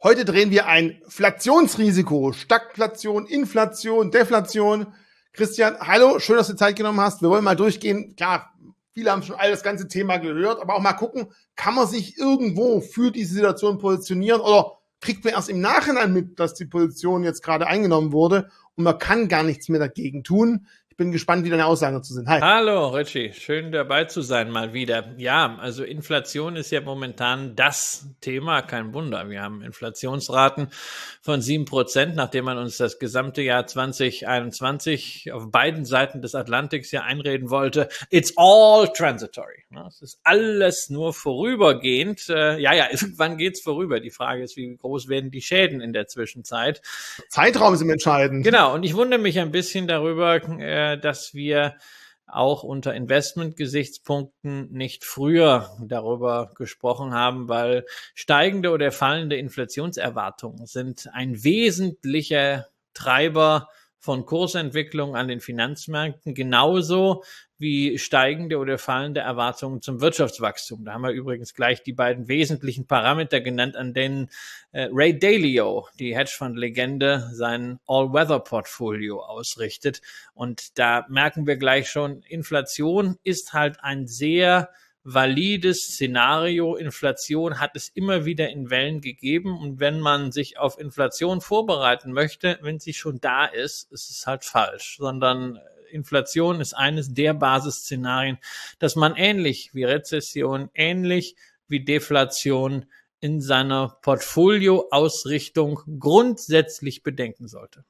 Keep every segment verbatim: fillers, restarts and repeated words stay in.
Heute drehen wir ein Inflationsrisiko, Stagflation, Inflation, Deflation. Christian, hallo, schön, dass du Zeit genommen hast. Wir wollen mal durchgehen. Klar, viele haben schon all das ganze Thema gehört, aber auch mal gucken, kann man sich irgendwo für diese Situation positionieren oder kriegt man erst im Nachhinein mit, dass die Position jetzt gerade eingenommen wurde und man kann gar nichts mehr dagegen tun. Ich bin gespannt, wie deine Aussagen dazu sind. Hi. Hallo, Richie. Schön dabei zu sein mal wieder. Ja, also Inflation ist ja momentan das Thema. Kein Wunder. Wir haben Inflationsraten von sieben Prozent, nachdem man uns das gesamte Jahr zwanzig einundzwanzig auf beiden Seiten des Atlantiks ja einreden wollte. It's all transitory. Es ist alles nur vorübergehend. Ja, ja, irgendwann geht's vorüber. Die Frage ist, wie groß werden die Schäden in der Zwischenzeit? Zeitraum ist entscheidend. Genau. Und ich wundere mich ein bisschen darüber, dass wir auch unter Investmentgesichtspunkten nicht früher darüber gesprochen haben, weil steigende oder fallende Inflationserwartungen sind ein wesentlicher Treiber von Kursentwicklung an den Finanzmärkten, genauso wie steigende oder fallende Erwartungen zum Wirtschaftswachstum. Da haben wir übrigens gleich die beiden wesentlichen Parameter genannt, an denen äh, Ray Dalio, die Hedgefonds-Legende, sein All-Weather-Portfolio ausrichtet. Und da merken wir gleich schon, Inflation ist halt ein sehr valides Szenario. Inflation hat es immer wieder in Wellen gegeben. Und wenn man sich auf Inflation vorbereiten möchte, wenn sie schon da ist, ist es halt falsch, sondern Inflation ist eines der Basisszenarien, dass man ähnlich wie Rezession, ähnlich wie Deflation in seiner Portfolioausrichtung grundsätzlich bedenken sollte.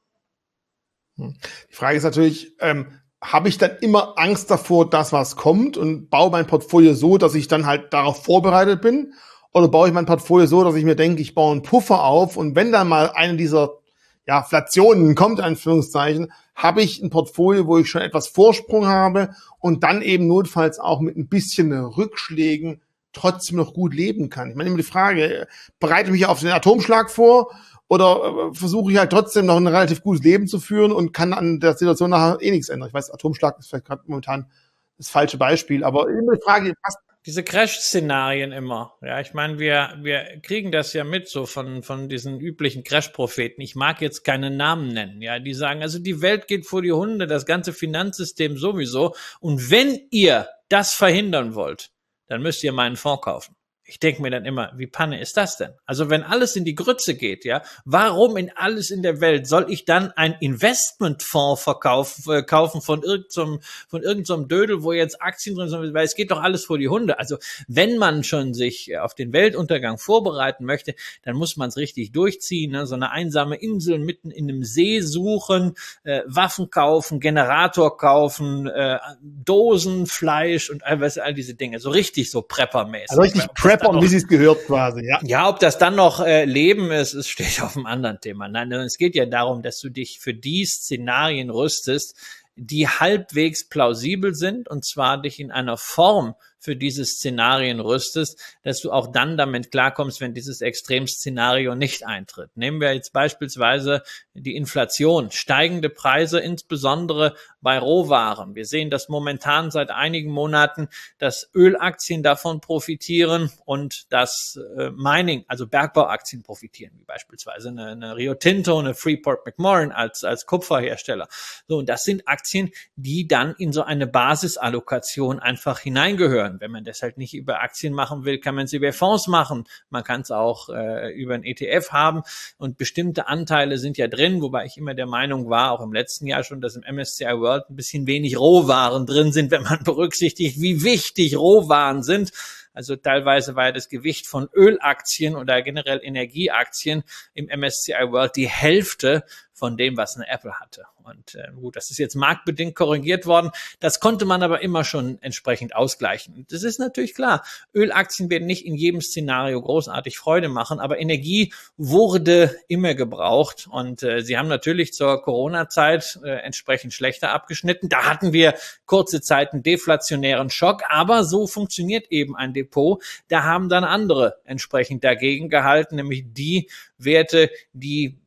Die Frage ist natürlich, ähm, habe ich dann immer Angst davor, dass was kommt und baue mein Portfolio so, dass ich dann halt darauf vorbereitet bin? Oder baue ich mein Portfolio so, dass ich mir denke, ich baue einen Puffer auf und wenn dann mal eine dieser ja, Inflationen kommt, in Anführungszeichen, habe ich ein Portfolio, wo ich schon etwas Vorsprung habe und dann eben notfalls auch mit ein bisschen Rückschlägen trotzdem noch gut leben kann. Ich meine immer die Frage, bereite ich mich auf den Atomschlag vor oder versuche ich halt trotzdem noch ein relativ gutes Leben zu führen und kann an der Situation nachher eh nichts ändern. Ich weiß, Atomschlag ist vielleicht gerade momentan das falsche Beispiel, aber immer die Frage, was diese Crash-Szenarien immer. Ja, ich meine, wir wir kriegen das ja mit so von von diesen üblichen Crash-Propheten. Ich mag jetzt keine Namen nennen. Ja, die sagen, also die Welt geht vor die Hunde, das ganze Finanzsystem sowieso. Und wenn ihr das verhindern wollt, dann müsst ihr meinen Fonds kaufen. Ich denke mir dann immer, wie Panne ist das denn? Also wenn alles in die Grütze geht, ja, warum in alles in der Welt soll ich dann ein Investmentfonds verkaufen, äh, kaufen von irgendeinem, von irgendeinem Dödel, wo jetzt Aktien drin sind, weil es geht doch alles vor die Hunde. Also wenn man schon sich auf den Weltuntergang vorbereiten möchte, dann muss man es richtig durchziehen, ne? So eine einsame Insel mitten in einem See suchen, äh, Waffen kaufen, Generator kaufen, äh, Dosen, Fleisch und all, all diese Dinge. So richtig so Prepper-mäßig. Also richtig Prepper, und wie sie es gehört quasi, ja. Ja, ob das dann noch äh, Leben ist, es steht auf einem anderen Thema. Nein, es geht ja darum, dass du dich für die Szenarien rüstest, die halbwegs plausibel sind, und zwar dich in einer Form für diese Szenarien rüstest, dass du auch dann damit klarkommst, wenn dieses Extremszenario nicht eintritt. Nehmen wir jetzt beispielsweise die Inflation, steigende Preise, insbesondere bei Rohwaren. Wir sehen das momentan seit einigen Monaten, dass Ölaktien davon profitieren und dass äh, Mining, also Bergbauaktien profitieren, wie beispielsweise eine, eine Rio Tinto, eine Freeport McMoran als, als Kupferhersteller. So, und das sind Aktien, die dann in so eine Basisallokation einfach hineingehören. Wenn man das halt nicht über Aktien machen will, kann man es über Fonds machen. Man kann es auch äh, über ein E T F haben und bestimmte Anteile sind ja drin, wobei ich immer der Meinung war, auch im letzten Jahr schon, dass im M S C I World ein bisschen wenig Rohwaren drin sind, wenn man berücksichtigt, wie wichtig Rohwaren sind. Also teilweise war ja das Gewicht von Ölaktien oder generell Energieaktien im M S C I World die Hälfte von dem, was eine Apple hatte. Und äh, gut, das ist jetzt marktbedingt korrigiert worden. Das konnte man aber immer schon entsprechend ausgleichen. Das ist natürlich klar. Ölaktien werden nicht in jedem Szenario großartig Freude machen, aber Energie wurde immer gebraucht. Und äh, sie haben natürlich zur Corona-Zeit äh, entsprechend schlechter abgeschnitten. Da hatten wir kurze Zeit einen deflationären Schock, aber so funktioniert eben ein Depot. Da haben dann andere entsprechend dagegen gehalten, nämlich die Werte, die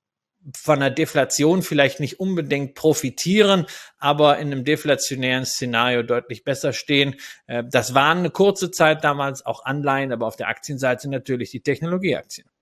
von einer Deflation vielleicht nicht unbedingt profitieren, aber in einem deflationären Szenario deutlich besser stehen. Das waren eine kurze Zeit damals auch Anleihen, aber auf der Aktienseite natürlich die Technologieaktien.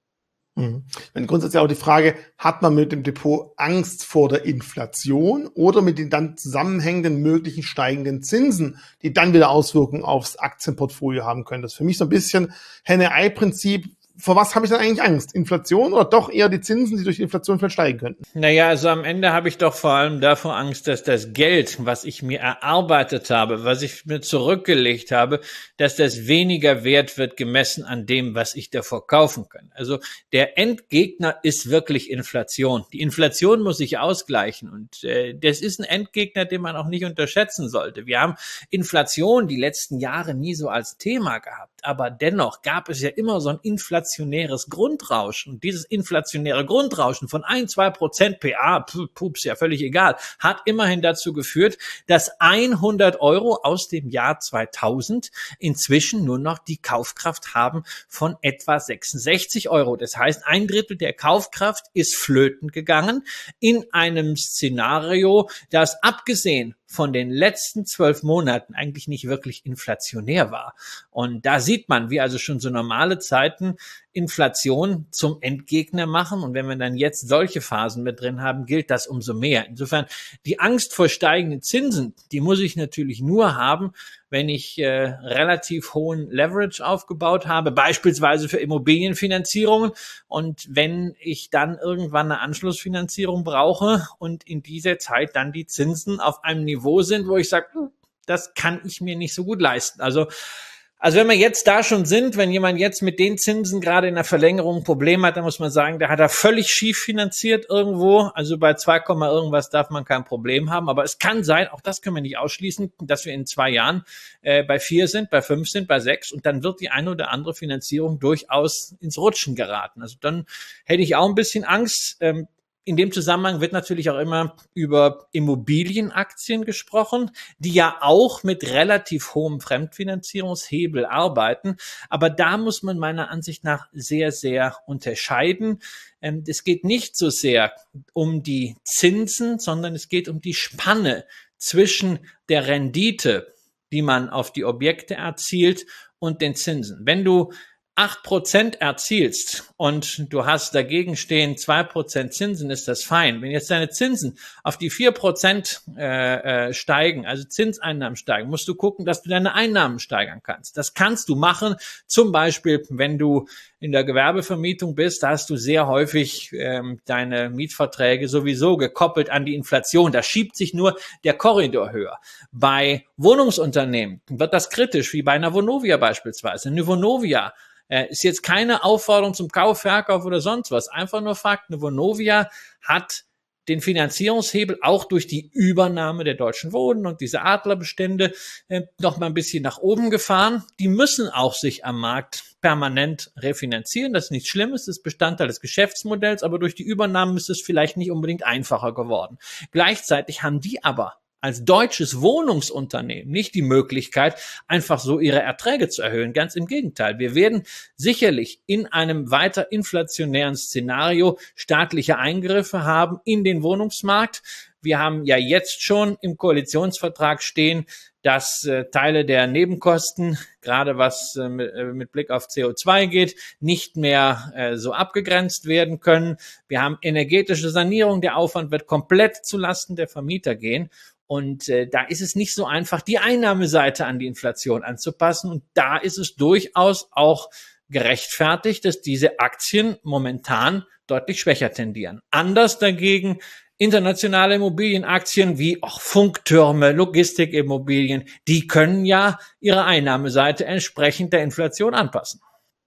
Mhm. Wenn grundsätzlich auch die Frage, hat man mit dem Depot Angst vor der Inflation oder mit den dann zusammenhängenden möglichen steigenden Zinsen, die dann wieder Auswirkungen aufs Aktienportfolio haben können? Das ist für mich so ein bisschen Henne-Ei-Prinzip. Vor was habe ich dann eigentlich Angst? Inflation oder doch eher die Zinsen, die durch die Inflation vielleicht steigen könnten? Naja, also am Ende habe ich doch vor allem davor Angst, dass das Geld, was ich mir erarbeitet habe, was ich mir zurückgelegt habe, dass das weniger wert wird gemessen an dem, was ich davor kaufen kann. Also der Endgegner ist wirklich Inflation. Die Inflation muss sich ausgleichen und äh, das ist ein Endgegner, den man auch nicht unterschätzen sollte. Wir haben Inflation die letzten Jahre nie so als Thema gehabt, aber dennoch gab es ja immer so ein inflationäres Grundrauschen. Und dieses inflationäre Grundrauschen von ein, zwei Prozent P A, pups, ja völlig egal, hat immerhin dazu geführt, dass hundert Euro aus dem Jahr zweitausend inzwischen nur noch die Kaufkraft haben von etwa sechsundsechzig Euro. Das heißt, ein Drittel der Kaufkraft ist flöten gegangen in einem Szenario, das abgesehen von den letzten zwölf Monaten eigentlich nicht wirklich inflationär war. Und da sieht man, wie also schon so normale Zeiten Inflation zum Endgegner machen. Und wenn wir dann jetzt solche Phasen mit drin haben, gilt das umso mehr. Insofern, die Angst vor steigenden Zinsen, die muss ich natürlich nur haben, wenn ich äh, relativ hohen Leverage aufgebaut habe, beispielsweise für Immobilienfinanzierungen. Und wenn ich dann irgendwann eine Anschlussfinanzierung brauche und in dieser Zeit dann die Zinsen auf einem Niveau sind, wo ich sage, das kann ich mir nicht so gut leisten. Also Also wenn wir jetzt da schon sind, wenn jemand jetzt mit den Zinsen gerade in der Verlängerung ein Problem hat, dann muss man sagen, der hat er völlig schief finanziert irgendwo. Also bei zwei, irgendwas darf man kein Problem haben. Aber es kann sein, auch das können wir nicht ausschließen, dass wir in zwei Jahren äh, bei vier sind, bei fünf sind, bei sechs. Und dann wird die eine oder andere Finanzierung durchaus ins Rutschen geraten. Also dann hätte ich auch ein bisschen Angst. Ähm, In dem Zusammenhang wird natürlich auch immer über Immobilienaktien gesprochen, die ja auch mit relativ hohem Fremdfinanzierungshebel arbeiten. Aber da muss man meiner Ansicht nach sehr, sehr unterscheiden. Es geht nicht so sehr um die Zinsen, sondern es geht um die Spanne zwischen der Rendite, die man auf die Objekte erzielt, und den Zinsen. Wenn du acht Prozent erzielst und du hast dagegen stehen zwei Prozent Zinsen, ist das fein. Wenn jetzt deine Zinsen auf die vier Prozent äh, äh, steigen, also Zinseinnahmen steigen, musst du gucken, dass du deine Einnahmen steigern kannst. Das kannst du machen, zum Beispiel, wenn du in der Gewerbevermietung bist, da hast du sehr häufig ähm, deine Mietverträge sowieso gekoppelt an die Inflation. Da schiebt sich nur der Korridor höher. Bei Wohnungsunternehmen wird das kritisch, wie bei einer Vonovia beispielsweise. Eine Vonovia ist jetzt keine Aufforderung zum Kauf, Verkauf oder sonst was. Einfach nur Fakt, eine Vonovia hat den Finanzierungshebel auch durch die Übernahme der Deutschen Wohnen und diese Adlerbestände äh, noch mal ein bisschen nach oben gefahren. Die müssen auch sich am Markt permanent refinanzieren. Das ist nichts Schlimmes, das ist Bestandteil des Geschäftsmodells, aber durch die Übernahme ist es vielleicht nicht unbedingt einfacher geworden. Gleichzeitig haben die aber als deutsches Wohnungsunternehmen nicht die Möglichkeit, einfach so ihre Erträge zu erhöhen. Ganz im Gegenteil. Wir werden sicherlich in einem weiter inflationären Szenario staatliche Eingriffe haben in den Wohnungsmarkt. Wir haben ja jetzt schon im Koalitionsvertrag stehen, dass äh, Teile der Nebenkosten, gerade was äh, mit, äh, mit Blick auf C O zwei geht, nicht mehr äh, so abgegrenzt werden können. Wir haben energetische Sanierung. Der Aufwand wird komplett zulasten der Vermieter gehen. Und äh, da ist es nicht so einfach, die Einnahmeseite an die Inflation anzupassen. Und da ist es durchaus auch gerechtfertigt, dass diese Aktien momentan deutlich schwächer tendieren. Anders dagegen internationale Immobilienaktien wie auch Funktürme, Logistikimmobilien, die können ja ihre Einnahmeseite entsprechend der Inflation anpassen.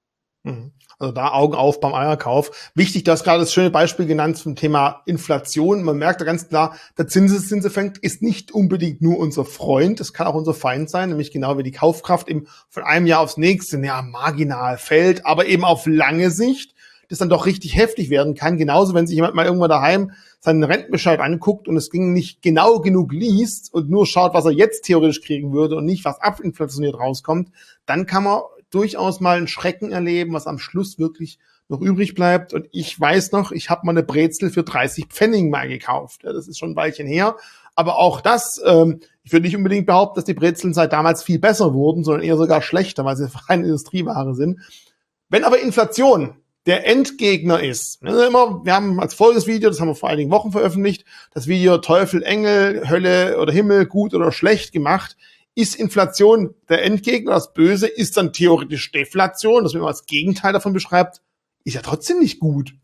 Also da Augen auf beim Eierkauf. Wichtig, du hast gerade das schöne Beispiel genannt zum Thema Inflation. Man merkt da ganz klar, der Zinseszinseffekt ist nicht unbedingt nur unser Freund, es kann auch unser Feind sein, nämlich genau wie die Kaufkraft eben von einem Jahr aufs nächste ja marginal fällt, aber eben auf lange Sicht das dann doch richtig heftig werden kann. Genauso, wenn sich jemand mal irgendwann daheim seinen Rentenbescheid anguckt und es ging nicht genau genug liest und nur schaut, was er jetzt theoretisch kriegen würde und nicht, was abinflationiert rauskommt, dann kann man durchaus mal einen Schrecken erleben, was am Schluss wirklich noch übrig bleibt. Und ich weiß noch, ich habe mal eine Brezel für dreißig Pfennig mal gekauft. Ja, das ist schon ein Weilchen her. Aber auch das, ähm, ich würde nicht unbedingt behaupten, dass die Brezeln seit damals viel besser wurden, sondern eher sogar schlechter, weil sie reine Industrieware sind. Wenn aber Inflation der Endgegner ist. Also immer, wir haben als folgendes Video, das haben wir vor einigen Wochen veröffentlicht, das Video Teufel, Engel, Hölle oder Himmel, gut oder schlecht gemacht. Ist Inflation der Endgegner, das Böse, ist dann theoretisch Deflation, das man immer als Gegenteil davon beschreibt, ist ja trotzdem nicht gut.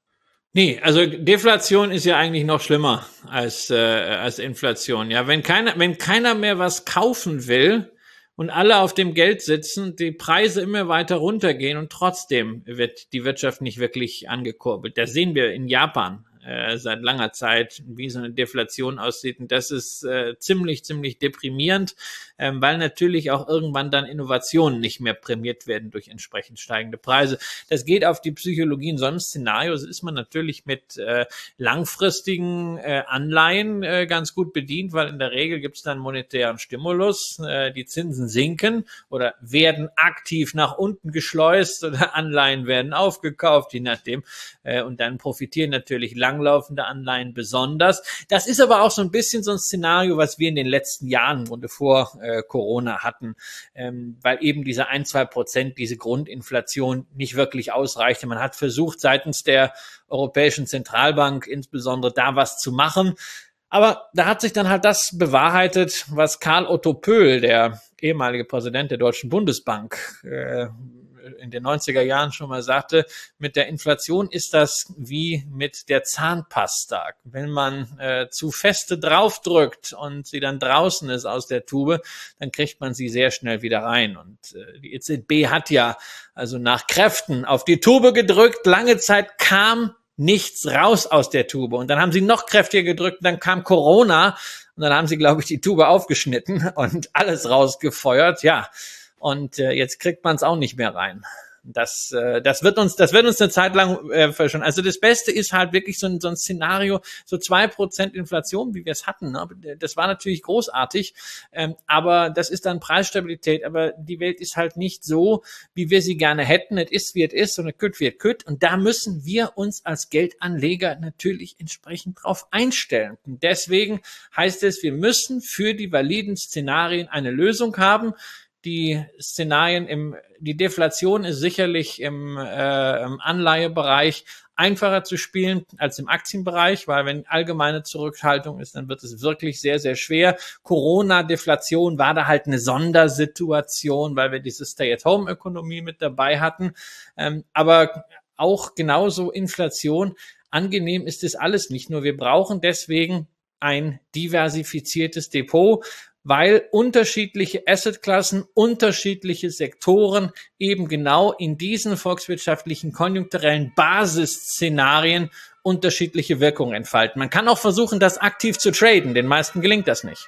Nee, also Deflation ist ja eigentlich noch schlimmer als, äh, als Inflation. Ja, wenn keiner, wenn keiner mehr was kaufen will, und alle auf dem Geld sitzen, die Preise immer weiter runtergehen und trotzdem wird die Wirtschaft nicht wirklich angekurbelt. Das sehen wir in Japan äh, seit langer Zeit, wie so eine Deflation aussieht. Und das ist äh, ziemlich, ziemlich deprimierend, ähm, weil natürlich auch irgendwann dann Innovationen nicht mehr prämiert werden durch entsprechend steigende Preise. Das geht auf die Psychologie in so einem Szenario. So ist man natürlich mit äh, langfristigen äh, Anleihen äh, ganz gut bedient, weil in der Regel gibt es dann monetären Stimulus. Äh, die Zinsen sinken oder werden aktiv nach unten geschleust oder Anleihen werden aufgekauft, je nachdem. Äh, und dann profitieren natürlich langlaufende Anleihen besonders. Das ist aber auch so ein bisschen so ein Szenario, was wir in den letzten Jahren, und vor äh, Corona hatten, ähm, weil eben diese ein, zwei Prozent, diese Grundinflation nicht wirklich ausreichte. Man hat versucht, seitens der Europäischen Zentralbank insbesondere da was zu machen. Aber da hat sich dann halt das bewahrheitet, was Karl Otto Pöhl, der ehemalige Präsident der Deutschen Bundesbank, äh, in den neunziger Jahren schon mal sagte, mit der Inflation ist das wie mit der Zahnpasta. Wenn man äh, zu feste draufdrückt und sie dann draußen ist aus der Tube, dann kriegt man sie sehr schnell wieder rein. Und äh, die E Z B hat ja also nach Kräften auf die Tube gedrückt. Lange Zeit kam nichts raus aus der Tube. Und dann haben sie noch kräftiger gedrückt, dann kam Corona und dann haben sie, glaube ich, die Tube aufgeschnitten und alles rausgefeuert. Ja, und äh, jetzt kriegt man es auch nicht mehr rein. Das, äh, das wird uns, das wird uns eine Zeit lang äh, verschonen. Also das Beste ist halt wirklich so ein, so ein Szenario, so zwei Prozent Inflation, wie wir es hatten. Ne? Das war natürlich großartig, ähm, aber das ist dann Preisstabilität. Aber die Welt ist halt nicht so, wie wir sie gerne hätten. Es ist, wie es ist, und es kütt, wie es kütt. Und da müssen wir uns als Geldanleger natürlich entsprechend drauf einstellen. Und deswegen heißt es, wir müssen für die validen Szenarien eine Lösung haben. Die Szenarien im, die Deflation ist sicherlich im, äh, im Anleihebereich einfacher zu spielen als im Aktienbereich, weil wenn allgemeine Zurückhaltung ist, dann wird es wirklich sehr, sehr schwer. Corona-Deflation war da halt eine Sondersituation, weil wir diese Stay-at-Home-Ökonomie mit dabei hatten. Ähm, aber auch genauso Inflation. Angenehm ist das alles nicht nur. Wir brauchen deswegen ein diversifiziertes Depot, weil unterschiedliche Assetklassen, unterschiedliche Sektoren eben genau in diesen volkswirtschaftlichen konjunkturellen Basisszenarien unterschiedliche Wirkungen entfalten. Man kann auch versuchen, das aktiv zu traden. Den meisten gelingt das nicht.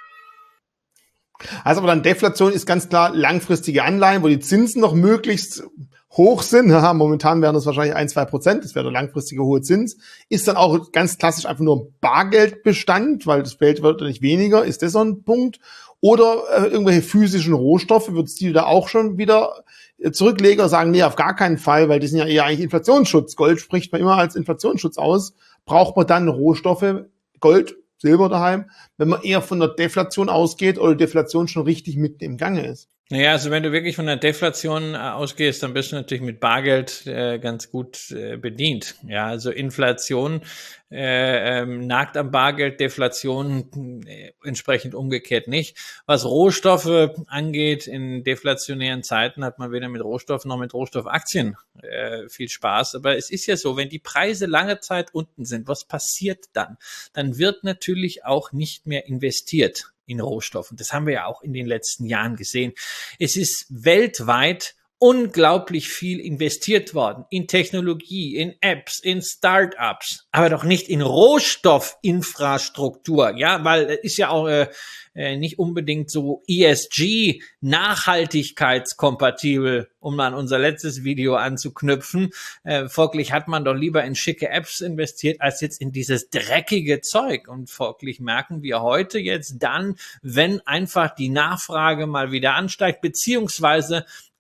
Also aber dann Deflation ist ganz klar langfristige Anleihen, wo die Zinsen noch möglichst hoch sind. Haha, momentan wären das wahrscheinlich ein, zwei Prozent. Das wäre der langfristige hohe Zins. Ist dann auch ganz klassisch einfach nur ein Bargeldbestand, weil das Geld wird nicht weniger. Ist das so ein Punkt? Oder äh, irgendwelche physischen Rohstoffe, wird es die da auch schon wieder äh, Zurückleger sagen, nee, auf gar keinen Fall, weil die sind ja eher eigentlich Inflationsschutz. Gold spricht man immer als Inflationsschutz aus. Braucht man dann Rohstoffe, Gold, Silber daheim, wenn man eher von der Deflation ausgeht oder die Deflation schon richtig mitten im Gange ist? Naja, also wenn du wirklich von der Deflation äh, ausgehst, dann bist du natürlich mit Bargeld äh, ganz gut äh, bedient. Ja, also Inflation äh, ähm, nagt am Bargeld, Deflation äh, entsprechend umgekehrt nicht. Was Rohstoffe angeht, in deflationären Zeiten hat man weder mit Rohstoffen noch mit Rohstoffaktien äh, viel Spaß. Aber es ist ja so, wenn die Preise lange Zeit unten sind, was passiert dann? Dann wird natürlich auch nicht mehr investiert in Rohstoffen. Das haben wir ja auch in den letzten Jahren gesehen. Es ist weltweit unglaublich viel investiert worden in Technologie, in Apps, in Startups, aber doch nicht in Rohstoffinfrastruktur, ja, weil es ist ja auch äh, nicht unbedingt so E S G, nachhaltigkeitskompatibel, um an unser letztes Video anzuknüpfen. Äh, folglich hat man doch lieber in schicke Apps investiert, als jetzt in dieses dreckige Zeug. Und folglich merken wir heute jetzt dann, wenn einfach die Nachfrage mal wieder ansteigt, beziehungsweise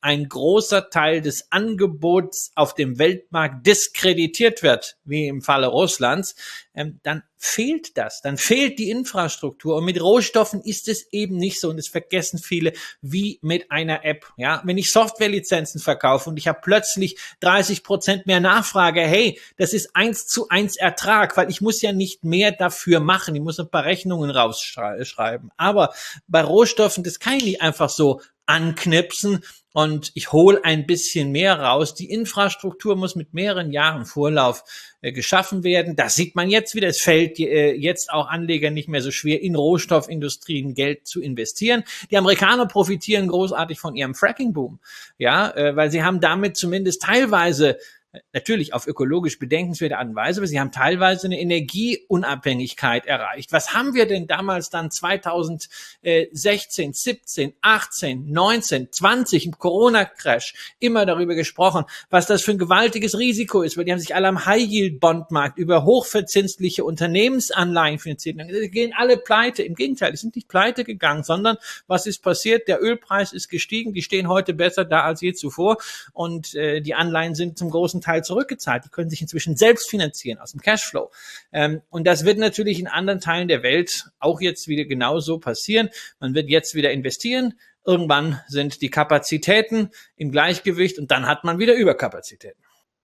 ein großer Teil des Angebots auf dem Weltmarkt diskreditiert wird, wie im Falle Russlands, ähm, dann fehlt das, dann fehlt die Infrastruktur. Und mit Rohstoffen ist es eben nicht so, und das vergessen viele, wie mit einer App. Ja, wenn ich Softwarelizenzen verkaufe und ich habe plötzlich dreißig Prozent mehr Nachfrage, hey, das ist eins zu eins Ertrag, weil ich muss ja nicht mehr dafür machen, ich muss ein paar Rechnungen rausschreiben. Aber bei Rohstoffen, das kann ich nicht einfach so anknipsen und ich hole ein bisschen mehr raus. Die Infrastruktur muss mit mehreren Jahren Vorlauf äh, geschaffen werden. Das sieht man jetzt wieder. Es fällt äh, jetzt auch Anlegern nicht mehr so schwer, in Rohstoffindustrien Geld zu investieren. Die Amerikaner profitieren großartig von ihrem Fracking-Boom, ja, äh, weil sie haben damit zumindest teilweise, natürlich auf ökologisch bedenkenswerte Art und Weise, aber sie haben teilweise eine Energieunabhängigkeit erreicht. Was haben wir denn damals dann zweitausendsechzehn, siebzehn, achtzehn, neunzehn, zwanzig im Corona-Crash immer darüber gesprochen, was das für ein gewaltiges Risiko ist, weil die haben sich alle am High-Yield-Bondmarkt über hochverzinsliche Unternehmensanleihen finanziert. Die gehen alle pleite. Im Gegenteil, die sind nicht pleite gegangen, sondern was ist passiert? Der Ölpreis ist gestiegen, die stehen heute besser da als je zuvor und äh, die Anleihen sind zum großen Teil zurückgezahlt. Die können sich inzwischen selbst finanzieren aus dem Cashflow. Ähm, und das wird natürlich in anderen Teilen der Welt auch jetzt wieder genauso passieren. Man wird jetzt wieder investieren. Irgendwann sind die Kapazitäten im Gleichgewicht und dann hat man wieder Überkapazitäten.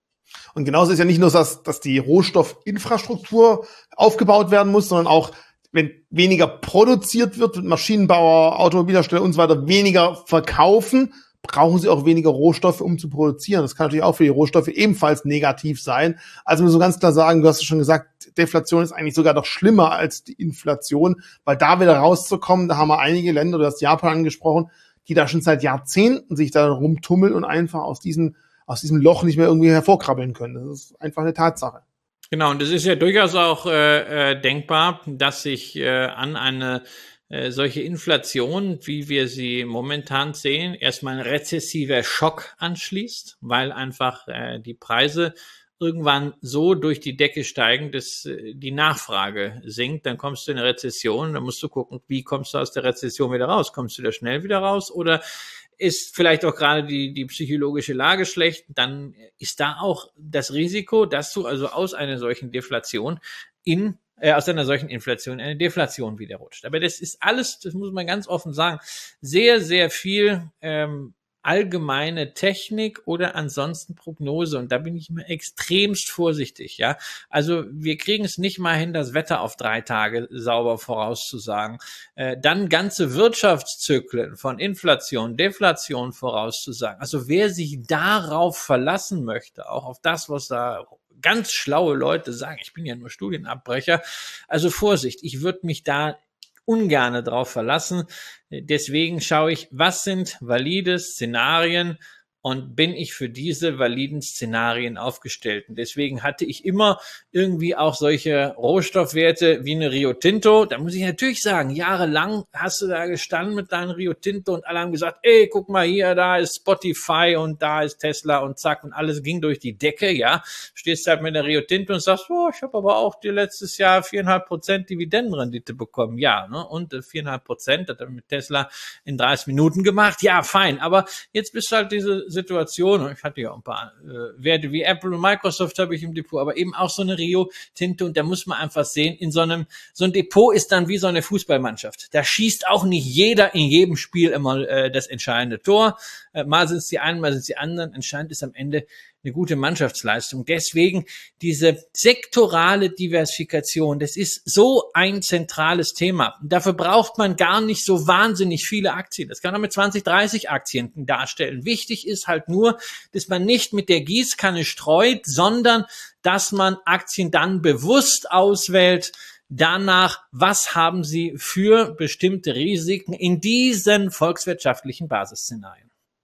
Und genauso ist ja nicht nur, dass, dass die Rohstoffinfrastruktur aufgebaut werden muss, sondern auch, wenn weniger produziert wird, wird Maschinenbauer, Automobilhersteller und so weiter weniger verkaufen, brauchen sie auch weniger Rohstoffe, um zu produzieren. Das kann natürlich auch für die Rohstoffe ebenfalls negativ sein. Also muss man so ganz klar sagen, du hast es schon gesagt, Deflation ist eigentlich sogar noch schlimmer als die Inflation, weil da wieder rauszukommen, da haben wir einige Länder, du hast Japan angesprochen, die da schon seit Jahrzehnten sich da rumtummeln und einfach aus diesem, aus diesem Loch nicht mehr irgendwie hervorkrabbeln können. Das ist einfach eine Tatsache. Genau, und es ist ja durchaus auch äh, äh, denkbar, dass sich äh, an eine solche Inflation, wie wir sie momentan sehen, erstmal ein rezessiver Schock anschließt, weil einfach äh, die Preise irgendwann so durch die Decke steigen, dass äh, die Nachfrage sinkt. Dann kommst du in eine Rezession, dann musst du gucken, wie kommst du aus der Rezession wieder raus? Kommst du da schnell wieder raus oder ist vielleicht auch gerade die, die psychologische Lage schlecht? Dann ist da auch das Risiko, dass du also aus einer solchen Deflation in Äh, aus einer solchen Inflation eine Deflation wieder rutscht. Aber das ist alles, das muss man ganz offen sagen, sehr, sehr viel ähm, allgemeine Technik oder ansonsten Prognose. Und da bin ich immer extremst vorsichtig, ja. Also wir kriegen es nicht mal hin, das Wetter auf drei Tage sauber vorauszusagen. Äh, dann ganze Wirtschaftszyklen von Inflation, Deflation vorauszusagen. Also wer sich darauf verlassen möchte, auch auf das, was da ganz schlaue Leute sagen, ich bin ja nur Studienabbrecher. Also Vorsicht, ich würde mich da ungerne drauf verlassen. Deswegen schaue ich, was sind valide Szenarien und bin ich für diese validen Szenarien aufgestellt. Und deswegen hatte ich immer irgendwie auch solche Rohstoffwerte wie eine Rio Tinto. Da muss ich natürlich sagen, jahrelang hast du da gestanden mit deinem Rio Tinto und alle haben gesagt, ey, guck mal hier, da ist Spotify und da ist Tesla und zack und alles ging durch die Decke, ja. Stehst halt mit der Rio Tinto und sagst, oh, ich habe aber auch dir letztes Jahr viereinhalb Prozent Dividendenrendite bekommen, ja, ne? Und viereinhalb Prozent hat er mit Tesla in dreißig Minuten gemacht, ja, fein. Aber jetzt bist du halt diese Situation, ich hatte ja auch ein paar äh, Werte wie Apple und Microsoft habe ich im Depot, aber eben auch so eine Rio Tinto und da muss man einfach sehen, in so einem, so ein Depot ist dann wie so eine Fußballmannschaft. Da schießt auch nicht jeder in jedem Spiel immer äh, das entscheidende Tor. Äh, mal sind es die einen, mal sind es die anderen. Entscheidend ist am Ende eine gute Mannschaftsleistung. Deswegen diese sektorale Diversifikation, das ist so ein zentrales Thema. Dafür braucht man gar nicht so wahnsinnig viele Aktien. Das kann man mit zwanzig, dreißig Aktien darstellen. Wichtig ist halt nur, dass man nicht mit der Gießkanne streut, sondern dass man Aktien dann bewusst auswählt, danach, was haben sie für bestimmte Risiken in diesen volkswirtschaftlichen Basisszenarien.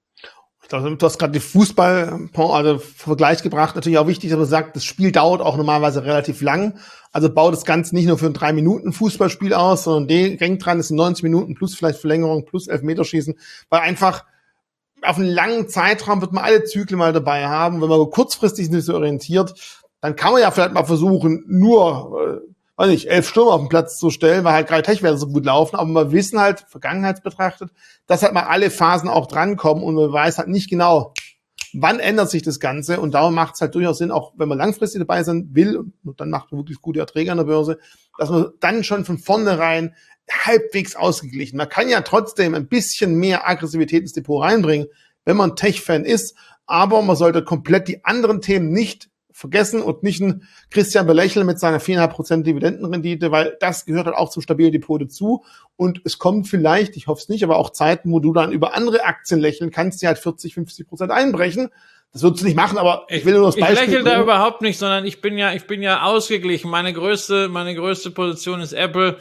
Ich glaube, du hast gerade den Fußball, also Vergleich gebracht, natürlich auch wichtig, dass man sagt, das Spiel dauert auch normalerweise relativ lang. Also baut das Ganze nicht nur für ein drei Minuten Fußballspiel aus, sondern denkt dran, es sind neunzig Minuten plus vielleicht Verlängerung plus Elfmeterschießen, weil einfach auf einen langen Zeitraum wird man alle Zyklen mal dabei haben. Wenn man kurzfristig sich so orientiert, dann kann man ja vielleicht mal versuchen, nur weiß nicht, elf Stürmer auf den Platz zu stellen, weil halt gerade Tech-Werte so gut laufen, aber wir wissen halt, vergangenheitsbetrachtet, dass halt mal alle Phasen auch drankommen und man weiß halt nicht genau, wann ändert sich das Ganze und darum macht es halt durchaus Sinn, auch wenn man langfristig dabei sein will und dann macht man wirklich gute Erträge an der Börse, dass man dann schon von vornherein halbwegs ausgeglichen. Man kann ja trotzdem ein bisschen mehr Aggressivität ins Depot reinbringen, wenn man Tech-Fan ist, aber man sollte komplett die anderen Themen nicht vergessen und nicht einen Christian belächeln mit seiner vier Komma fünf Prozent Dividendenrendite, weil das gehört halt auch zum stabilen Depot dazu und es kommt vielleicht, ich hoffe es nicht, aber auch Zeiten, wo du dann über andere Aktien lächeln kannst, die halt vierzig, fünfzig Prozent einbrechen. Das würdest du nicht machen, aber ich, ich will nur das Beispiel. Ich lächle da überhaupt nicht, sondern ich bin ja, ich bin ja ausgeglichen. Meine größte, meine größte Position ist Apple.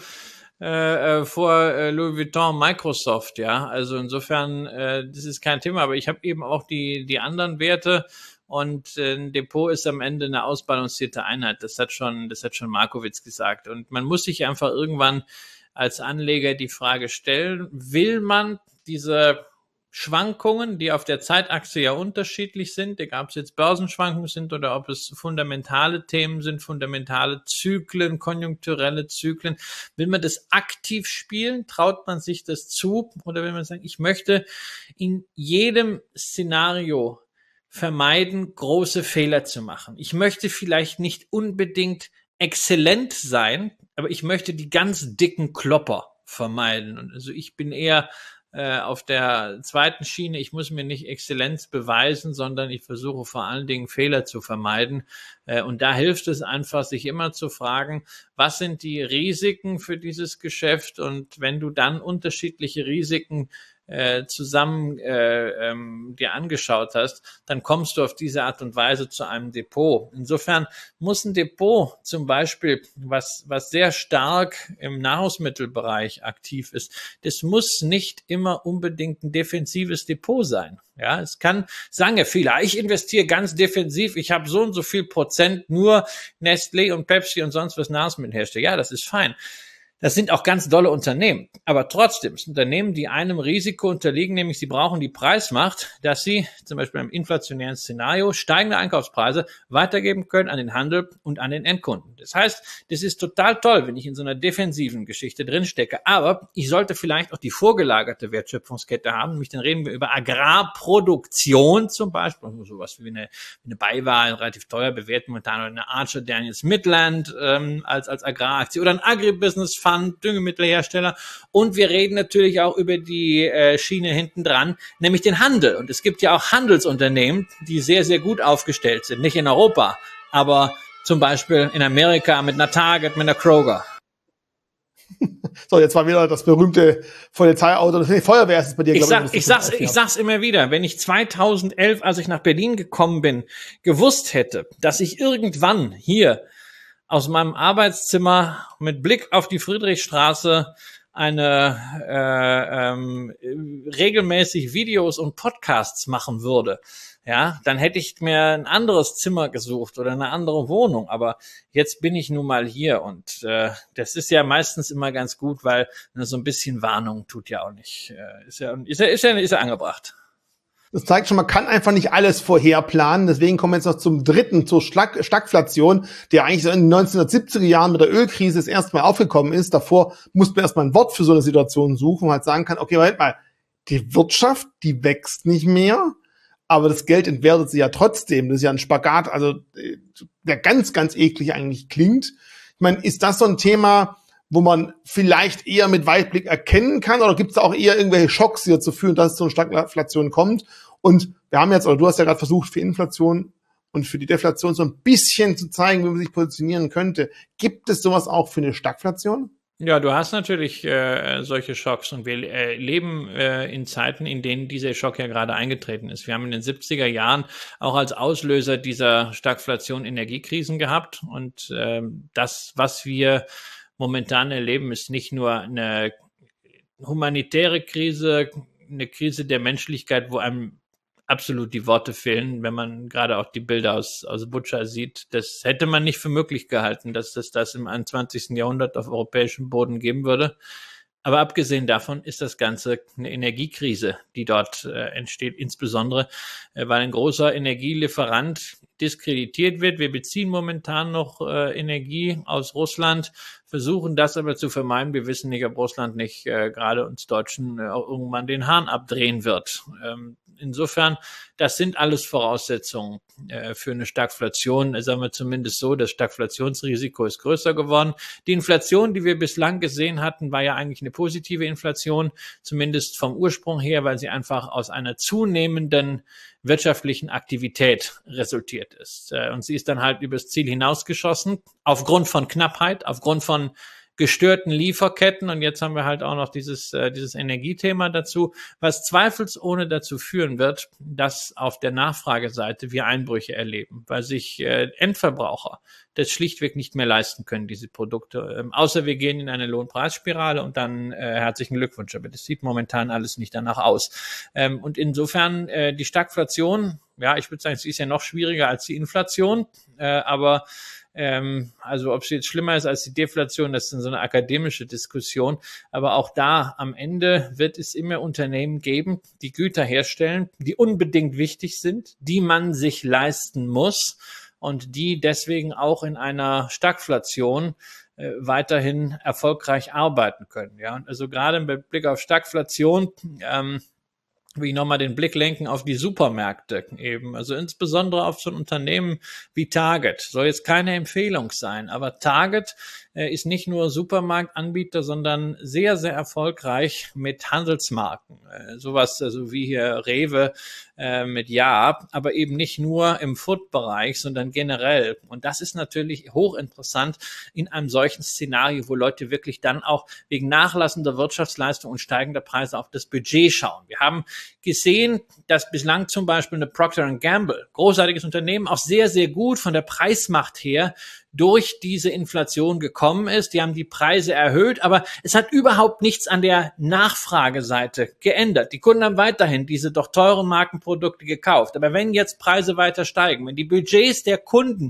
Äh, vor äh, Louis Vuitton, Microsoft, ja, also insofern, äh, das ist kein Thema, aber ich habe eben auch die die anderen Werte und äh, ein Depot ist am Ende eine ausbalancierte Einheit, das hat schon, das hat schon Markowitz gesagt und man muss sich einfach irgendwann als Anleger die Frage stellen, will man diese Schwankungen, die auf der Zeitachse ja unterschiedlich sind, egal ob es jetzt Börsenschwankungen sind oder ob es fundamentale Themen sind, fundamentale Zyklen, konjunkturelle Zyklen. Will man das aktiv spielen? Traut man sich das zu? Oder will man sagen, ich möchte in jedem Szenario vermeiden, große Fehler zu machen. Ich möchte vielleicht nicht unbedingt exzellent sein, aber ich möchte die ganz dicken Klopper vermeiden. Und also ich bin eher auf der zweiten Schiene, ich muss mir nicht Exzellenz beweisen, sondern ich versuche vor allen Dingen Fehler zu vermeiden. Und da hilft es einfach, sich immer zu fragen, was sind die Risiken für dieses Geschäft? Und wenn du dann unterschiedliche Risiken äh, zusammen äh, ähm, dir angeschaut hast, dann kommst du auf diese Art und Weise zu einem Depot. Insofern muss ein Depot zum Beispiel, was was sehr stark im Nahrungsmittelbereich aktiv ist, das muss nicht immer unbedingt ein defensives Depot sein. Ja, es kann, sagen ja viele, ich investiere ganz defensiv, ich habe so und so viel Prozent nur Nestlé und Pepsi und sonst was Nahrungsmittelhersteller. Ja, das ist fein. Das sind auch ganz dolle Unternehmen, aber trotzdem sind Unternehmen, die einem Risiko unterliegen, nämlich sie brauchen die Preismacht, dass sie zum Beispiel im inflationären Szenario steigende Einkaufspreise weitergeben können an den Handel und an den Endkunden. Das heißt, das ist total toll, wenn ich in so einer defensiven Geschichte drinstecke, aber ich sollte vielleicht auch die vorgelagerte Wertschöpfungskette haben, nämlich dann reden wir über Agrarproduktion zum Beispiel, sowas wie eine, wie eine Beiwahl, relativ teuer bewertet momentan, oder eine Archer Daniels Midland ähm, als, als Agraraktie oder ein Agribusiness Fund, Düngemittelhersteller und wir reden natürlich auch über die äh, Schiene hinten dran, nämlich den Handel. Und es gibt ja auch Handelsunternehmen, die sehr, sehr gut aufgestellt sind. Nicht in Europa, aber zum Beispiel in Amerika mit einer Target, mit einer Kroger. So, jetzt war wieder das berühmte Polizeiauto. Die Feuerwehr ist es bei dir, ich glaube ich. Ich sag's, ich sag's immer wieder. Wenn ich zweitausendelf, als ich nach Berlin gekommen bin, gewusst hätte, dass ich irgendwann hier aus meinem Arbeitszimmer mit Blick auf die Friedrichstraße eine äh, ähm, regelmäßig Videos und Podcasts machen würde, ja, dann hätte ich mir ein anderes Zimmer gesucht oder eine andere Wohnung. Aber jetzt bin ich nun mal hier und äh, das ist ja meistens immer ganz gut, weil ne, so ein bisschen Warnung tut ja auch nicht. Äh, ist ja, ist ja, ist ja, ist ja angebracht. Das zeigt schon, man kann einfach nicht alles vorherplanen. Deswegen kommen wir jetzt noch zum dritten, zur Stag- Stagflation, der eigentlich so in den neunzehnhundertsiebziger Jahren mit der Ölkrise das erste Mal aufgekommen ist. Davor musste man erstmal ein Wort für so eine Situation suchen, wo man halt sagen kann, okay, Moment mal, die Wirtschaft, die wächst nicht mehr, aber das Geld entwertet sich ja trotzdem. Das ist ja ein Spagat, also der ganz, ganz eklig eigentlich klingt. Ich meine, ist das so ein Thema, wo man vielleicht eher mit Weitblick erkennen kann, oder gibt es da auch eher irgendwelche Schocks, die dazu führen, dass es zu einer Stagflation kommt? Und wir haben jetzt, oder du hast ja gerade versucht, für Inflation und für die Deflation so ein bisschen zu zeigen, wie man sich positionieren könnte. Gibt es sowas auch für eine Stagflation? Ja, du hast natürlich äh, solche Schocks und wir äh, leben äh, in Zeiten, in denen dieser Schock ja gerade eingetreten ist. Wir haben in den siebziger Jahren auch als Auslöser dieser Stagflation Energiekrisen gehabt und äh, das, was wir momentan erleben, ist nicht nur eine humanitäre Krise, eine Krise der Menschlichkeit, wo einem absolut die Worte fehlen, wenn man gerade auch die Bilder aus, aus Butscha sieht. Das hätte man nicht für möglich gehalten, dass es das im einundzwanzigsten Jahrhundert auf europäischem Boden geben würde. Aber abgesehen davon ist das Ganze eine Energiekrise, die dort äh, entsteht, insbesondere äh, weil ein großer Energielieferant diskreditiert wird. Wir beziehen momentan noch äh, Energie aus Russland, versuchen das aber zu vermeiden. Wir wissen nicht, ob Russland nicht äh, gerade uns Deutschen äh, auch irgendwann den Hahn abdrehen wird. Ähm, insofern, das sind alles Voraussetzungen äh, für eine Stagflation. Sagen wir zumindest so, das Stagflationsrisiko ist größer geworden. Die Inflation, die wir bislang gesehen hatten, war ja eigentlich eine positive Inflation, zumindest vom Ursprung her, weil sie einfach aus einer zunehmenden wirtschaftlichen Aktivität resultiert ist. Und sie ist dann halt übers Ziel hinausgeschossen, aufgrund von Knappheit, aufgrund von gestörten Lieferketten. Und jetzt haben wir halt auch noch dieses, äh, dieses Energiethema dazu, was zweifelsohne dazu führen wird, dass auf der Nachfrageseite wir Einbrüche erleben, weil sich äh, Endverbraucher das schlichtweg nicht mehr leisten können, diese Produkte. Ähm, außer wir gehen in eine Lohnpreisspirale und dann äh, herzlichen Glückwunsch. Aber das sieht momentan alles nicht danach aus. Ähm, und insofern äh, die Stagflation, ja, ich würde sagen, sie ist ja noch schwieriger als die Inflation, äh, aber Ähm, also ob es jetzt schlimmer ist als die Deflation, das ist so eine akademische Diskussion. Aber auch da am Ende wird es immer Unternehmen geben, die Güter herstellen, die unbedingt wichtig sind, die man sich leisten muss und die deswegen auch in einer Stagflation äh, weiterhin erfolgreich arbeiten können. Ja, und also gerade mit Blick auf Stagflation, ähm, will ich nochmal den Blick lenken auf die Supermärkte eben, also insbesondere auf so ein Unternehmen wie Target. Soll jetzt keine Empfehlung sein, aber Target äh, ist nicht nur Supermarktanbieter, sondern sehr, sehr erfolgreich mit Handelsmarken. Äh, sowas also wie hier Rewe äh, mit Ja, aber eben nicht nur im Food-Bereich, sondern generell. Und das ist natürlich hochinteressant in einem solchen Szenario, wo Leute wirklich dann auch wegen nachlassender Wirtschaftsleistung und steigender Preise auf das Budget schauen. Wir haben gesehen, dass bislang zum Beispiel eine Procter and Gamble, großartiges Unternehmen, auch sehr, sehr gut von der Preismacht her durch diese Inflation gekommen ist. Die haben die Preise erhöht, aber es hat überhaupt nichts an der Nachfrageseite geändert. Die Kunden haben weiterhin diese doch teuren Markenprodukte gekauft. Aber wenn jetzt Preise weiter steigen, wenn die Budgets der Kunden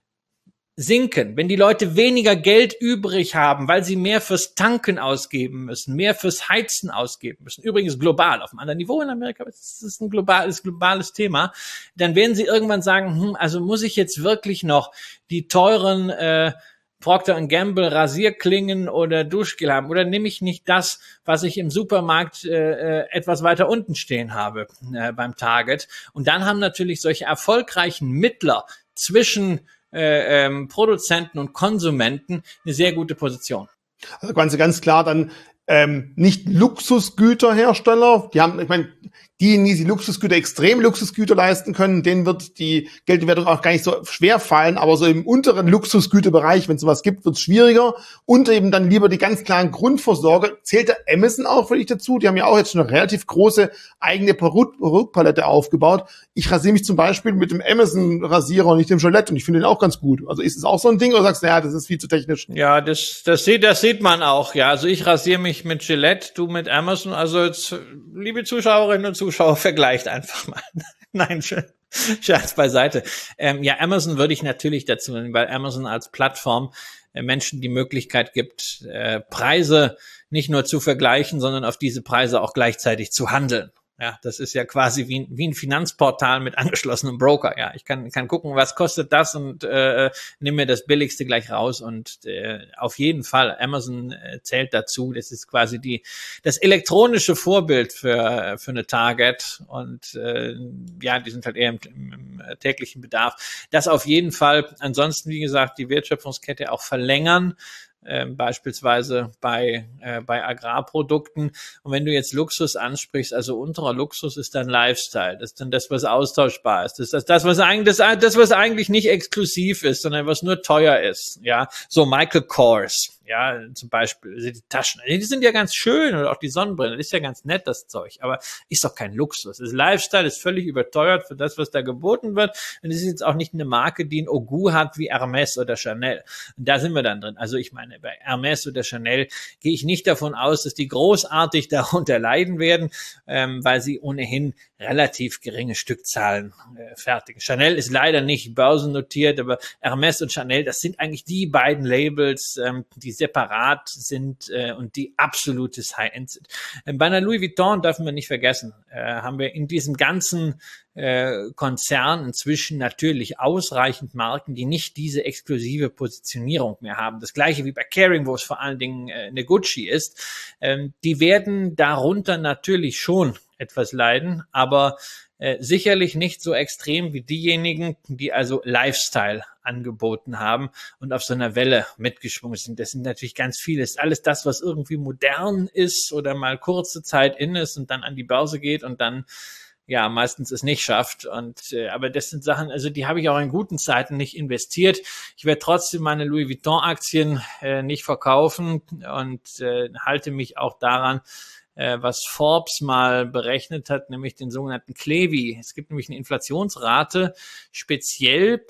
sinken, wenn die Leute weniger Geld übrig haben, weil sie mehr fürs Tanken ausgeben müssen, mehr fürs Heizen ausgeben müssen, übrigens global, auf einem anderen Niveau in Amerika, das ist ein globales, globales Thema, dann werden sie irgendwann sagen, hm, also muss ich jetzt wirklich noch die teuren äh, Procter and Gamble Rasierklingen oder Duschgel haben oder nehme ich nicht das, was ich im Supermarkt äh, etwas weiter unten stehen habe äh, beim Target. Und dann haben natürlich solche erfolgreichen Mittler zwischen Äh, ähm, Produzenten und Konsumenten eine sehr gute Position. Also ganz, ganz klar dann ähm, nicht Luxusgüterhersteller, die haben, ich meine, diejenigen, die sich Luxusgüter, extrem Luxusgüter leisten können, denen wird die Geldentwertung auch gar nicht so schwer fallen, aber so im unteren Luxusgüterbereich, wenn es sowas gibt, wird es schwieriger und eben dann lieber die ganz klaren Grundversorger. Zählt der Amazon auch für dich dazu? Die haben ja auch jetzt schon eine relativ große eigene Produktpalette aufgebaut. Ich rasiere mich zum Beispiel mit dem Amazon-Rasierer und nicht dem Gillette und ich finde den auch ganz gut. Also ist es auch so ein Ding oder sagst du, ja, das ist viel zu technisch? Ja, das, das sieht, das sieht man auch, ja. Also ich rasiere mich mit Gillette, du mit Amazon. Also jetzt, liebe Zuschauerinnen und Zuschauer, vergleicht einfach mal. Nein, Scherz beiseite. Ähm, ja, Amazon würde ich natürlich dazu nennen, weil Amazon als Plattform äh, Menschen die Möglichkeit gibt, äh, Preise nicht nur zu vergleichen, sondern auf diese Preise auch gleichzeitig zu handeln. Ja, das ist ja quasi wie, wie ein Finanzportal mit angeschlossenem Broker. Ja, ich kann, kann gucken, was kostet das und äh, nehme mir das Billigste gleich raus. Und äh, auf jeden Fall, Amazon äh, zählt dazu. Das ist quasi die das elektronische Vorbild für für eine Target. Und äh, ja, die sind halt eher im, im, im täglichen Bedarf. Das auf jeden Fall. Ansonsten, wie gesagt, die Wertschöpfungskette auch verlängern. Ähm, beispielsweise bei äh, bei Agrarprodukten. Und wenn du jetzt Luxus ansprichst, also unterer Luxus ist dann Lifestyle. Das ist dann das, was austauschbar ist. Das ist das, was eigentlich das, das, was eigentlich nicht exklusiv ist, sondern was nur teuer ist. Ja, so Michael Kors. Ja, zum Beispiel die Taschen, die sind ja ganz schön oder auch die Sonnenbrille, das ist ja ganz nett, das Zeug, aber ist doch kein Luxus. Das Lifestyle ist völlig überteuert für das, was da geboten wird und es ist jetzt auch nicht eine Marke, die ein Ogu hat wie Hermes oder Chanel. Und da sind wir dann drin. Also ich meine, bei Hermes oder Chanel gehe ich nicht davon aus, dass die großartig darunter leiden werden, ähm, weil sie ohnehin relativ geringe Stückzahlen äh, fertigen. Chanel ist leider nicht börsennotiert, aber Hermes und Chanel, das sind eigentlich die beiden Labels, ähm, die die separat sind äh, und die absolutes High-End sind. Ähm, bei einer Louis Vuitton dürfen wir nicht vergessen, äh, haben wir in diesem ganzen äh, Konzern inzwischen natürlich ausreichend Marken, die nicht diese exklusive Positionierung mehr haben. Das gleiche wie bei Kering, wo es vor allen Dingen äh, eine Gucci ist. Ähm, die werden darunter natürlich schon etwas leiden, aber äh, sicherlich nicht so extrem wie diejenigen, die also Lifestyle angeboten haben und auf so einer Welle mitgeschwungen sind. Das sind natürlich ganz viele. Das ist alles das, was irgendwie modern ist oder mal kurze Zeit in ist und dann an die Börse geht und dann ja meistens es nicht schafft. Und äh, aber das sind Sachen, also die habe ich auch in guten Zeiten nicht investiert. Ich werde trotzdem meine Louis Vuitton-Aktien äh, nicht verkaufen und äh, halte mich auch daran, äh, was Forbes mal berechnet hat, nämlich den sogenannten Clevy. Es gibt nämlich eine Inflationsrate speziell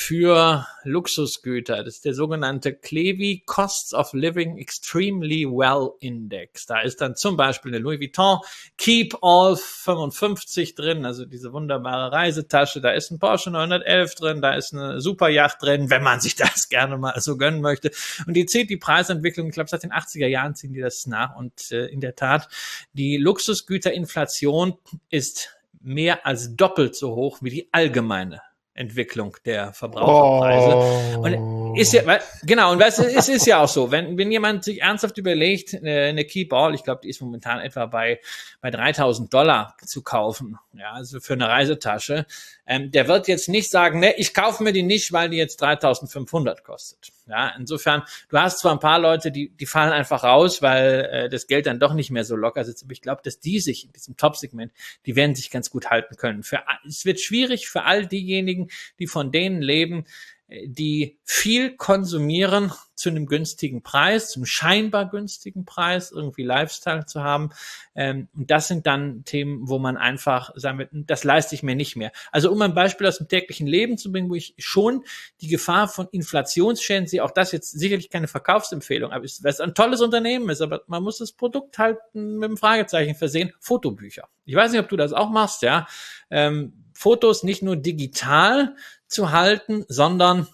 für Luxusgüter. Das ist der sogenannte Clevy Costs of Living Extremely Well Index. Da ist dann zum Beispiel eine Louis Vuitton Keep All fünfundfünfzig drin, also diese wunderbare Reisetasche. Da ist ein Porsche neunhundertelf drin, da ist eine Superyacht drin, wenn man sich das gerne mal so gönnen möchte. Und die zieht die Preisentwicklung, ich glaube seit den achtziger Jahren ziehen die das nach. Und äh, in der Tat, die Luxusgüterinflation ist mehr als doppelt so hoch wie die allgemeine Entwicklung der Verbraucherpreise. Oh. Und ist ja, weil, genau, und was, es ist ja auch so, wenn, wenn jemand sich ernsthaft überlegt, eine Keep All, ich glaube, die ist momentan etwa bei, bei dreitausend Dollar zu kaufen, ja, also für eine Reisetasche, ähm, der wird jetzt nicht sagen, ne, ich kaufe mir die nicht, weil die jetzt dreitausendfünfhundert kostet. Ja, insofern, du hast zwar ein paar Leute, die, die fallen einfach raus, weil äh, das Geld dann doch nicht mehr so locker sitzt, aber ich glaube, dass die sich in diesem Top-Segment, die werden sich ganz gut halten können. Für, es wird schwierig für all diejenigen, die von denen leben, die viel konsumieren zu einem günstigen Preis, zum scheinbar günstigen Preis, irgendwie Lifestyle zu haben. Und das sind dann Themen, wo man einfach sagen wird, das leiste ich mir nicht mehr. Also um ein Beispiel aus dem täglichen Leben zu bringen, wo ich schon die Gefahr von Inflationsschäden sehe, auch das jetzt sicherlich keine Verkaufsempfehlung, aber es ist ein tolles Unternehmen ist, aber man muss das Produkt halt mit einem Fragezeichen versehen, Fotobücher. Ich weiß nicht, ob du das auch machst, ja. Ähm, Fotos nicht nur digital zu halten, sondern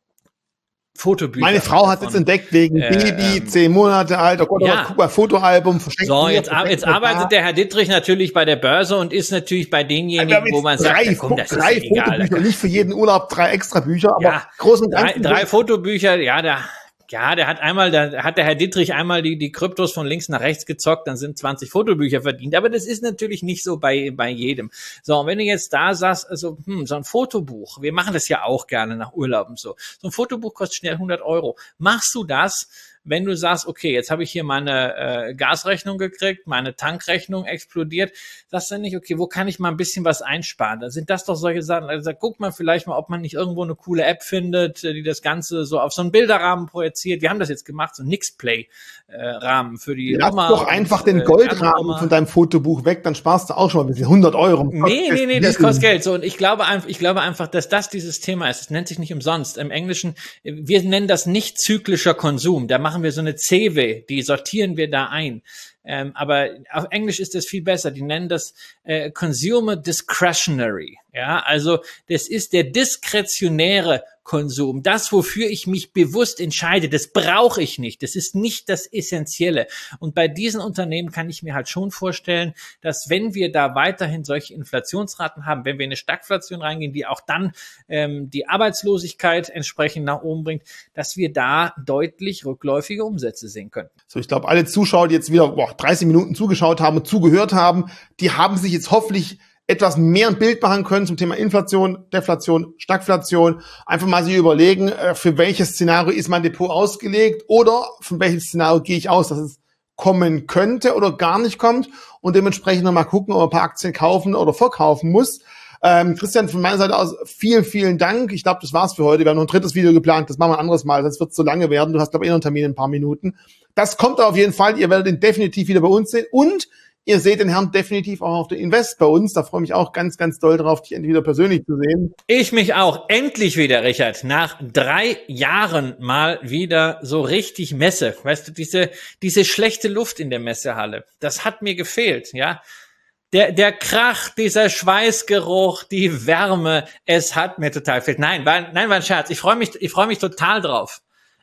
Fotobücher. Meine Frau hat es jetzt entdeckt wegen äh, Baby, ähm, zehn Monate alt, oh Gott, ja. Guck mal, Fotoalbum, verschenkt. So, jetzt, mir, jetzt arbeitet der Herr Dittrich natürlich bei der Börse und ist natürlich bei denjenigen, wo man drei, sagt, ja, komm, das drei ist egal. Fotobücher, nicht für jeden Urlaub drei extra Bücher, aber ja, großen drei, drei Fotobücher, ja, da Ja, der hat einmal, da hat der Herr Dittrich einmal die, die Kryptos von links nach rechts gezockt, dann sind zwanzig Fotobücher verdient. Aber das ist natürlich nicht so bei, bei jedem. So, und wenn du jetzt da sagst, also, hm, so ein Fotobuch, wir machen das ja auch gerne nach Urlauben so. So ein Fotobuch kostet schnell hundert Euro. Machst du das, wenn du sagst, okay, jetzt habe ich hier meine äh, Gasrechnung gekriegt, meine Tankrechnung explodiert, sagst du nicht, okay, wo kann ich mal ein bisschen was einsparen? Da sind das doch solche Sachen, also guck mal vielleicht mal, ob man nicht irgendwo eine coole App findet, die das Ganze so auf so einen Bilderrahmen projiziert. Wir haben das jetzt gemacht, so ein Nixplay-Rahmen für die Lass Oma. Lass doch einfach und, den Goldrahmen äh, von deinem Fotobuch weg, dann sparst du auch schon mal ein bisschen hundert Euro. Nee, nee, nee, das kostet Geld. So, und ich glaube einfach, ich glaube einfach, dass das dieses Thema ist. Es nennt sich nicht umsonst. Im Englischen, wir nennen das nicht zyklischer Konsum. Da machen wir so eine C W, die sortieren wir da ein. Ähm, aber auf Englisch ist das viel besser. Die nennen das äh, Consumer Discretionary. Ja, also das ist der diskretionäre Konsum. Das, wofür ich mich bewusst entscheide, das brauche ich nicht. Das ist nicht das Essentielle. Und bei diesen Unternehmen kann ich mir halt schon vorstellen, dass wenn wir da weiterhin solche Inflationsraten haben, wenn wir in eine Stagflation reingehen, die auch dann ähm, die Arbeitslosigkeit entsprechend nach oben bringt, dass wir da deutlich rückläufige Umsätze sehen können. So, ich glaube, alle Zuschauer, die jetzt wieder boah, dreißig Minuten zugeschaut haben und zugehört haben, die haben sich jetzt hoffentlich etwas mehr ein Bild machen können zum Thema Inflation, Deflation, Stagflation. Einfach mal sich überlegen, für welches Szenario ist mein Depot ausgelegt oder von welchem Szenario gehe ich aus, dass es kommen könnte oder gar nicht kommt und dementsprechend noch mal gucken, ob man ein paar Aktien kaufen oder verkaufen muss. Ähm, Christian, von meiner Seite aus vielen, vielen Dank. Ich glaube, das war's für heute. Wir haben noch ein drittes Video geplant. Das machen wir ein anderes Mal. Das wird zu lange werden. Du hast, glaube ich, eh noch einen Termin in ein paar Minuten. Das kommt auf jeden Fall. Ihr werdet ihn definitiv wieder bei uns sehen. Und ihr seht den Herrn definitiv auch auf der Invest bei uns. Da freue ich mich auch ganz, ganz doll drauf, dich endlich wieder persönlich zu sehen. Ich mich auch. Endlich wieder, Richard. Nach drei Jahren mal wieder so richtig Messe. Weißt du, diese, diese schlechte Luft in der Messehalle. Das hat mir gefehlt, ja. Der, der Krach, dieser Schweißgeruch, die Wärme, es hat mir total gefehlt. Nein, war, nein, war ein Scherz. Ich freue mich, ich freue mich total drauf.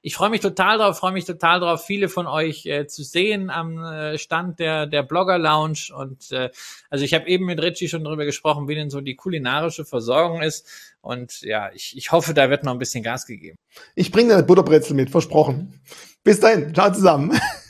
Ich freue mich total drauf, freue mich total drauf, viele von euch äh, zu sehen am äh, Stand der der Blogger Lounge. Und äh, also ich habe eben mit Richie schon darüber gesprochen, wie denn so die kulinarische Versorgung ist. Und ja, ich, ich hoffe, da wird noch ein bisschen Gas gegeben. Ich bringe dir eine Butterbrezel mit, versprochen. Bis dahin, ciao zusammen.